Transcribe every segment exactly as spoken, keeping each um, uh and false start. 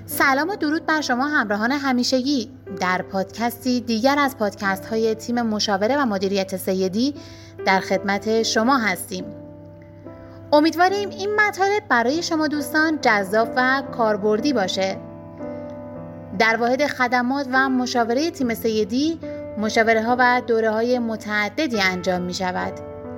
سلام و درود بر شما همراهان همیشگی. در پادکستی دیگر از پادکست های تیم مشاوره و مدیریت سیدی در خدمت شما هستیم. امیدواریم این مطالب برای شما دوستان جذاب و کاربردی باشه. در واحد خدمات و مشاوره تیم سیدی مشاوره ها و دوره های متعددی انجام می شود.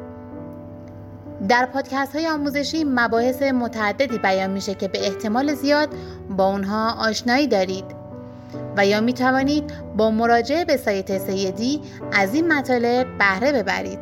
در پادکست های آموزشی مباحث متعددی بیان میشه که به احتمال زیاد با اونها آشنایی دارید و یا می توانید با مراجعه به سایت سیدی از این مطالب بهره ببرید.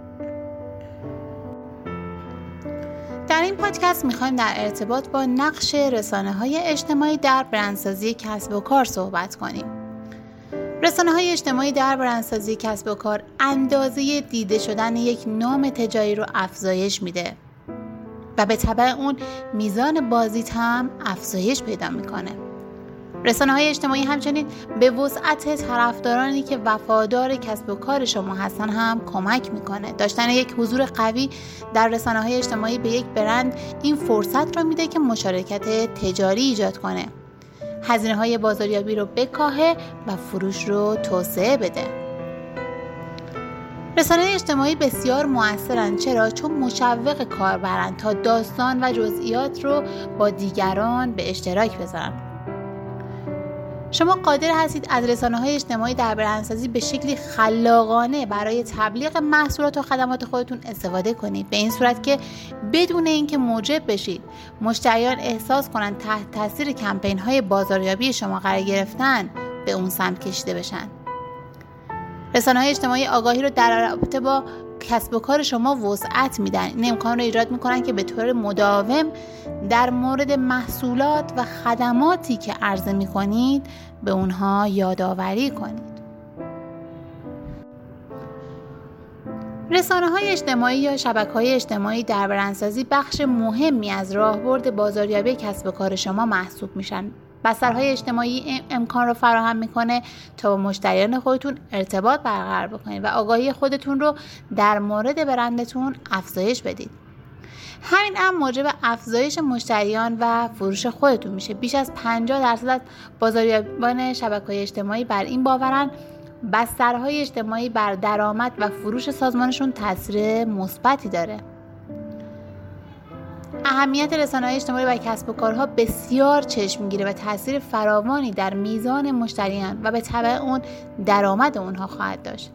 در این پادکست میخوایم در ارتباط با نقش رسانه‌های اجتماعی در برندسازی کسب و کار صحبت کنیم. رسانه‌های اجتماعی در برندسازی کسب و کار اندازه دیده شدن یک نام تجاری رو افزایش میده و به تبع اون میزان بازدید هم افزایش پیدا میکنه. رسانه‌های اجتماعی همچنین به وسعت طرفدارانی که وفادار کسب و کار شما هستن هم کمک میکنه. داشتن یک حضور قوی در رسانه‌های اجتماعی به یک برند این فرصت رو میده که مشارکت تجاری ایجاد کنه، هزینه‌های بازاریابی رو بکاهه و فروش رو توسعه بده. رسانه‌های اجتماعی بسیار مؤثرن. چرا؟ چون مشوق کاربران تا داستان و جزئیات رو با دیگران به اشتراک بذارن. شما قادر هستید از رسانه‌های اجتماعی در برندسازی به شکلی خلاقانه برای تبلیغ محصولات و خدمات خودتون استفاده کنید، به این صورت که بدون اینکه موجب بشید مشتریان احساس کنند تحت تاثیر کمپین‌های بازاریابی شما قرار گرفتن به اون سمت کشیده بشن. رسانه‌های اجتماعی آگاهی رو در رابطه با کسب و کار شما وسعت میدن. این امکان رو ایجاد میکنن که به طور مداوم در مورد محصولات و خدماتی که عرضه میکنید به اونها یادآوری کنید. رسانه‌های اجتماعی یا شبکه‌های اجتماعی در برندسازی بخش مهمی از راهبرد بازاریابی کسب و کار شما محسوب میشن. بسترهای اجتماعی امکان رو فراهم میکنه تا با مشتریان خودتون ارتباط برقرار بکنید و آگاهی خودتون رو در مورد برندتون افزایش بدید. همین امر موجب افزایش مشتریان و فروش خودتون میشه. بیش از پنجاه درصد از بازاریابان شبکه‌های اجتماعی بر این باورن بسترهای اجتماعی بر درآمد و فروش سازمانشون تاثیر مثبتی داره. اهمیت رسانه‌های اجتماعی برای کسب و کارها بسیار چشم میگیره و تاثیر فراوانی در میزان مشتریان و به تبع اون درآمد اونها خواهد داشت.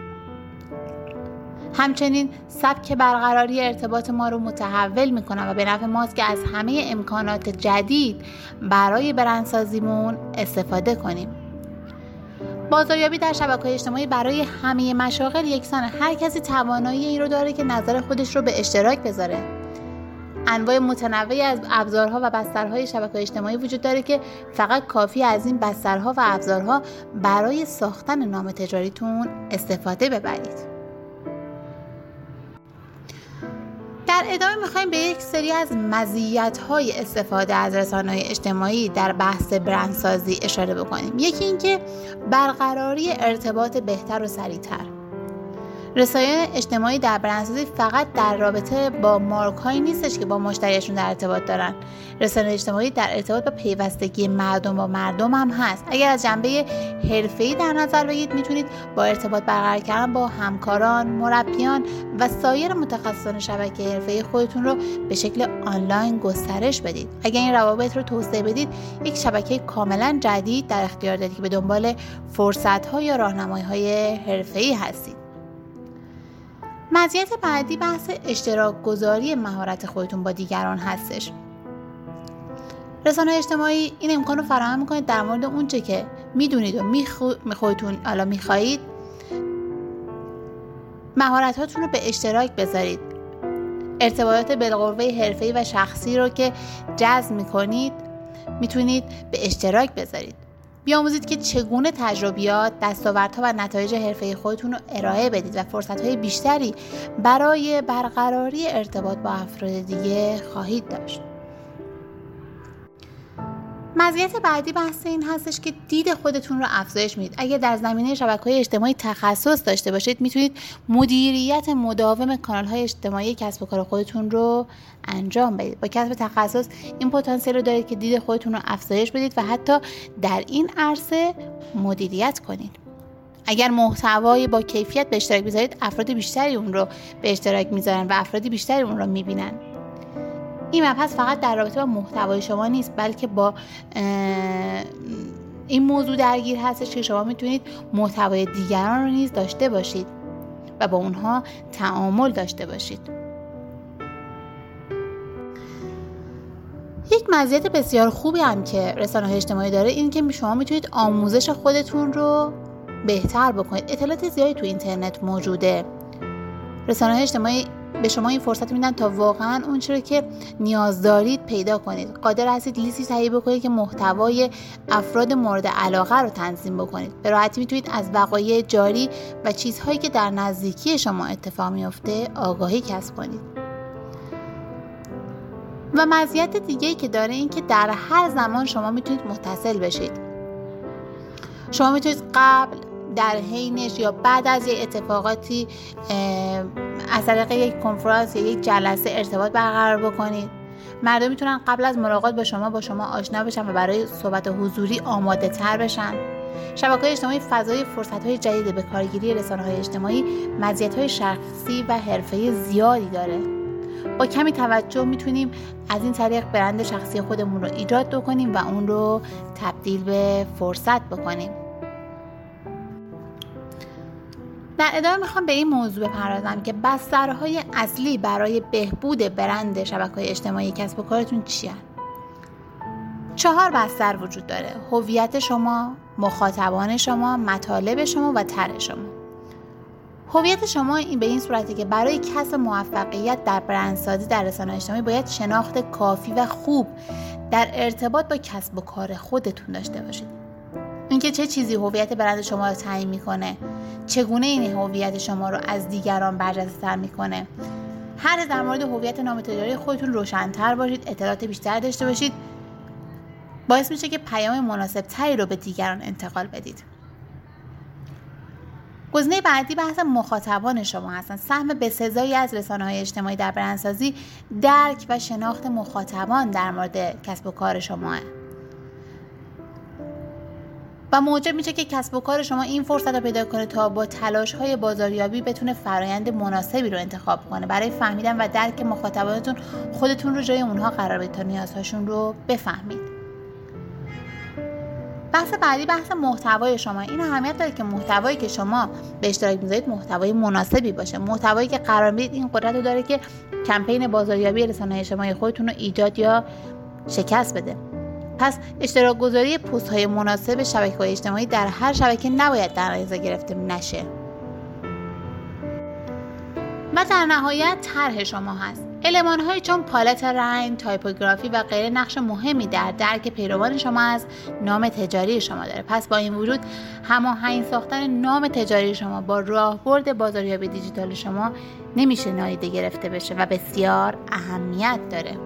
همچنین سبک برقراری ارتباط ما رو متحول میکنه و به نفع ماست که از همه امکانات جدید برای برندسازیمون استفاده کنیم. بازاریابی در شبکه‌های اجتماعی برای همه مشاغل یکسانه. هر کسی توانایی این رو داره که نظر خودش رو به اشتراک بذاره. انواع متنوعی از ابزارها و بسترهای شبکه‌های اجتماعی وجود داره که فقط کافی از این بسترها و ابزارها برای ساختن نام تجاریتون استفاده ببرید. در ادامه میخوایم به یک سری از مزیت‌های استفاده از رسانه‌های اجتماعی در بحث برندسازی اشاره بکنیم. یکی این که برقراری ارتباط بهتر و سریع‌تر. رسانه‌های اجتماعی در برندسازی فقط در رابطه با مارک‌هایی نیستش که با مشتریشون در ارتباط دارن. رسانه‌های اجتماعی در ارتباط با پیوستگی مردم با مردم هم هست. اگر از جنبه حرفه‌ای در نظر بگیرید میتونید با ارتباط برقرار کردن با همکاران، مربیان و سایر متخصصان شبکه حرفه‌ای خودتون رو به شکل آنلاین گسترش بدید. اگر این روابط رو توسعه بدید، یک شبکه کاملا جدید در اختیار دارید که به دنبال فرصت‌ها یا راهنمایی‌های حرفه‌ای هستید. مزیت بعدی بحث اشتراک گذاری مهارت خودتون با دیگران هستش. رسانه‌های اجتماعی این امکان رو فراهم می‌کنه در مورد اون چه که میدونید و میخو... خودتون حالا میخواهید مهارت‌هاتون رو به اشتراک بذارید. ارتباطات بالقوه حرفه‌ای و شخصی رو که جذب می‌کنید میتونید به اشتراک بذارید. بیاموزید که چگونه تجربیات، دستاوردها و نتایج حرفه‌ای خودتون رو ارائه بدید و فرصت‌های بیشتری برای برقراری ارتباط با افراد دیگه خواهید داشت. مزیت بعدی بحث این هستش که دید خودتون رو افزایش میدید. اگر در زمینه شبکه‌های اجتماعی تخصص داشته باشید، میتونید مدیریت مداوم کانال‌های اجتماعی کسب و کار خودتون رو انجام بدید. با کسب تخصص این پتانسیل رو دارید که دید خودتون رو افزایش بدید و حتی در این عرصه مدیریت کنید. اگر محتوایی با کیفیت به اشتراک بذارید، افراد بیشتری اون رو به اشتراک میذارن و افراد بیشتری اون رو میبینن. این مبحث فقط در رابطه با محتوای شما نیست، بلکه با این موضوع درگیر هستش که شما میتونید محتوای دیگران رو نیز داشته باشید و با اونها تعامل داشته باشید. یک مزیت بسیار خوبی هم که رسانه‌های اجتماعی داره این که شما میتونید آموزش خودتون رو بهتر بکنید. اطلاعات زیادی تو اینترنت موجوده. رسانه‌های اجتماعی به شما این فرصت میدن تا واقعا اون چیزی که نیاز دارید پیدا کنید. قادر هستید لیستی تهیه بکنید که محتوای افراد مورد علاقه رو تنظیم بکنید. به راحتی میتونید از وقایع جاری و چیزهایی که در نزدیکی شما اتفاق میفته آگاهی کسب کنید. و مزیت دیگه‌ای که داره این که در هر زمان شما میتونید متصل بشید. شما میتونید قبل، در حینش یا بعد از یک اتفاقاتی از طریق یک کنفرانس یا یک جلسه ارتباط برقرار بکنید. مردم میتونن قبل از ملاقات با شما با شما آشنا بشن و برای صحبت حضوری آماده تر بشن. شبکه‌های اجتماعی فضای فرصت‌های جدید به کارگیری رسانه‌های اجتماعی مزیت‌های شخصی و حرفه‌ای زیادی داره. با کمی توجه میتونیم از این طریق برند شخصی خودمون رو ایجاد بکنیم و اون رو تبدیل به فرصت بکنیم. در ادامه میخوام به این موضوع بپردازم که بسترهای اصلی برای بهبود برند شبکه‌های اجتماعی کسب و کارتون چیه؟ چهار بستر وجود داره: هویت شما، مخاطبان شما، مطالب شما و طرح شما. هویت شما این به این صورته که برای کسب موفقیت در برندسازی در رسانه‌های اجتماعی باید شناخت کافی و خوب در ارتباط با کسب و کار خودتون داشته باشید. اینکه چه چیزی هویت برند شما رو تعیین میکنه، چگونه این هویت شما رو از دیگران برجسته‌تر میکنه. هر در مورد هویت نام تجاری خودتون روشن‌تر باشید، اطلاعات بیشتر داشته باشید، باعث میشه که پیام مناسب تری رو به دیگران انتقال بدید. گزینه بعدی بحث مخاطبان شما هستن. سهم بسزایی از رسانه‌های اجتماعی در برندسازی درک و شناخت مخاطبان در مورد کسب و کار شماه و موجب میشه که کسب و کار شما این فرصت رو پیدا کنه تا با تلاش‌های بازاریابی بتونه فرایند مناسبی رو انتخاب کنه. برای فهمیدن و درک مخاطبانتون خودتون رو جای اونها قرار بدید تا نیازهاشون رو بفهمید. بحث بعدی بحث محتوای شما. این اهمیت داره که محتوایی که شما به اشتراک میذارید محتوای مناسبی باشه. محتوایی که قرار میدید این قدرت رو داره که کمپین بازاریابی رسانه‌های اجتماعی خودتون رو ایجاد یا شکست بده. پس اشتراک گذاری پست های مناسب شبکه‌های اجتماعی در هر شبکه نباید در نظر گرفته نشه. و در نهایت طرح شما هست. المان‌هایی چون پالت رنگ، تایپوگرافی و غیره نقش مهمی در درک پیروان شما از نام تجاری شما داره. پس با این وجود هماهنگ ساختن نام تجاری شما با راهبرد بازاریابی دیجیتال شما نمیشه نادیده گرفته بشه و بسیار اهمیت داره.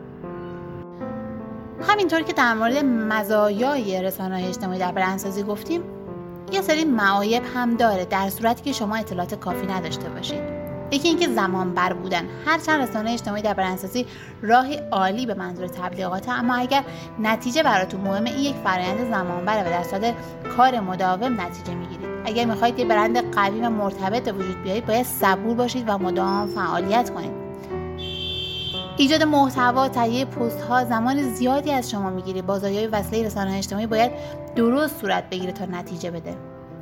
همینطور که در مورد مزایای رسانه‌های اجتماعی در برندسازی گفتیم، یه سری معایب هم داره در صورتی که شما اطلاعات کافی نداشته باشید. یکی اینکه زمان بر بودن. هرچند رسانه اجتماعی در برندسازی راهی عالی به منظور تبلیغات، اما اگر نتیجه براتون مهمه، این یک فرآیند زمان بره و در صورت کار مداوم نتیجه میگیرید. اگر میخواید یه برند قوی و مرتبط به وجود بیارید، باید صبور باشید و مدام فعالیت کنید. ایجاد محتوا، تهیه پست ها زمان زیادی از شما میگیره. بازاریابی وسیله رسانه‌های اجتماعی باید درست صورت بگیره تا نتیجه بده.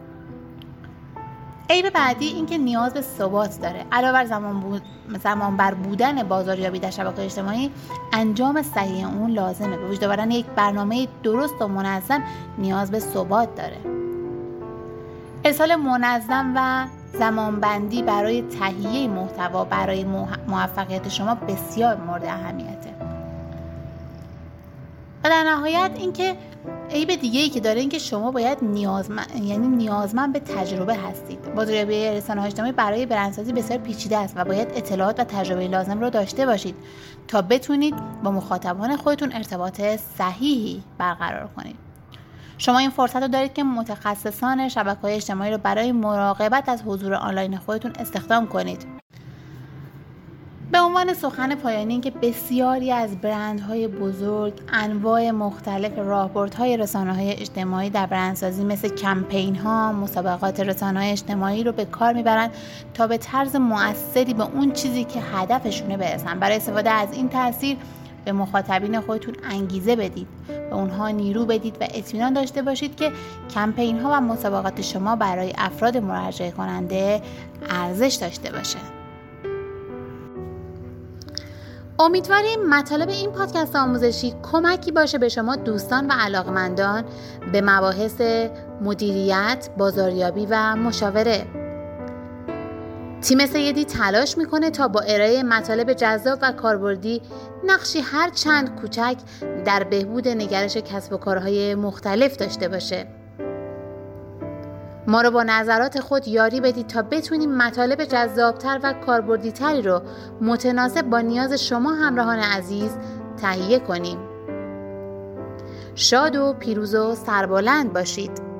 عیب بعدی این که نیاز به ثبات داره. علاوه بر زمان, بود... زمان بر بودن بازاریابی در شبکه‌های اجتماعی، انجام صحیح اون لازمه. به وجود آوردن یک برنامه درست و منظم نیاز به ثبات داره. ارسال منظم و زمانبندی برای تهیه محتوا برای موفقیت شما بسیار مورد اهمیته. و در نهایت اینکه عیب دیگه ای که داره این که شما باید نیازمند یعنی نیازمند به تجربه هستید. بازاریابی رسانه‌های اجتماعی برای برندسازی بسیار پیچیده است و باید اطلاعات و تجربه لازم رو داشته باشید تا بتونید با مخاطبان خودتون ارتباط صحیحی برقرار کنید. شما این فرصت رو دارید که متخصصان شبکه‌های اجتماعی رو برای مراقبت از حضور آنلاین خودتون استخدام کنید. به عنوان سخن پایانی این که بسیاری از برندهای بزرگ انواع مختلف راهبردهای رسانه‌های اجتماعی در برندسازی مثل کمپین‌ها، مسابقات رسانه‌های اجتماعی رو به کار میبرن تا به طرز مؤثری به اون چیزی که هدفشونه برسن. برای استفاده از این تاثیر به مخاطبین خودتون انگیزه بدید، به اونها نیرو بدید و اطمینان داشته باشید که کمپین‌ها و مسابقات شما برای افراد مراجعه کننده ارزش داشته باشه. امیدواریم مطالب این پادکست آموزشی کمکی باشه به شما دوستان و علاقمندان به مباحث مدیریت، بازاریابی و مشاوره. تیم سیدی تلاش میکنه تا با ارائه مطالب جذاب و کاربردی نقشی هر چند کوچک در بهبود نگرش کسب و کارهای مختلف داشته باشه. ما رو با نظرات خود یاری بدید تا بتونیم مطالب جذابتر و کاربردی‌تری رو متناسب با نیاز شما همراهان عزیز تهیه کنیم. شاد و پیروز و سربلند باشید.